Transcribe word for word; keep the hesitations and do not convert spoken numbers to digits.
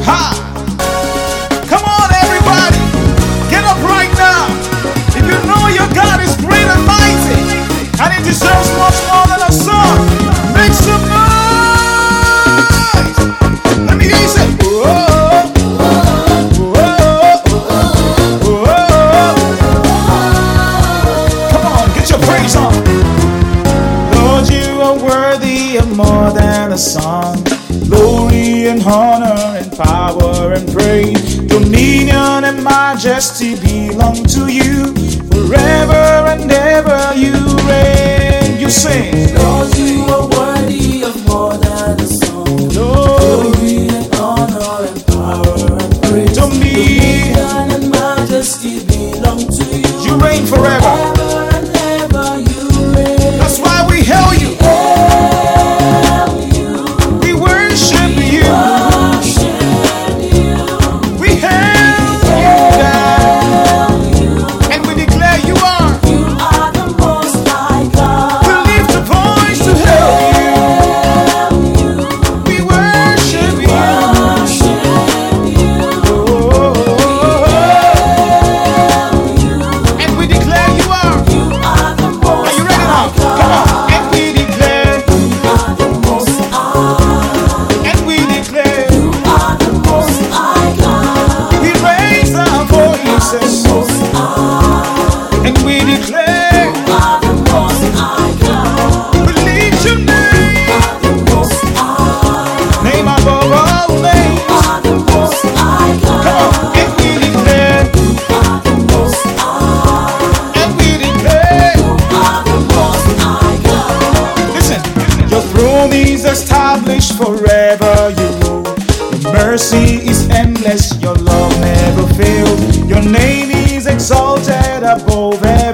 Ha! Come on, everybody, get up right now. If you know your God is great and mighty, and He deserves much more than a song, make some noise. Let me hear you say, whoa, whoa, whoa. Come on, get your praise on. Lord, you are worthy of more than a song. Glory and honor and power and praise, dominion and majesty belong to you. Forever and ever you reign. You sing. Lord, you are worthy of more than a song. Lord, Glory and honor and power and praise, dominion and majesty belong to you. You reign forever. Forever and ever you reign. That's why we hail you. We worship you. We hail you, God. And we declare you are. You are the most high God. We lift a voice to hail you. We worship you. Oh, and we declare you are. Are you ready now? Come on. And we declare. And we declare. We raise our voices. And we declare. We lift your name. Name above all names. Come on. And we declare. And we declare. Listen. Your throne is established forever. You rule. Your mercy is endless. Your love never fails. Your name is exalted above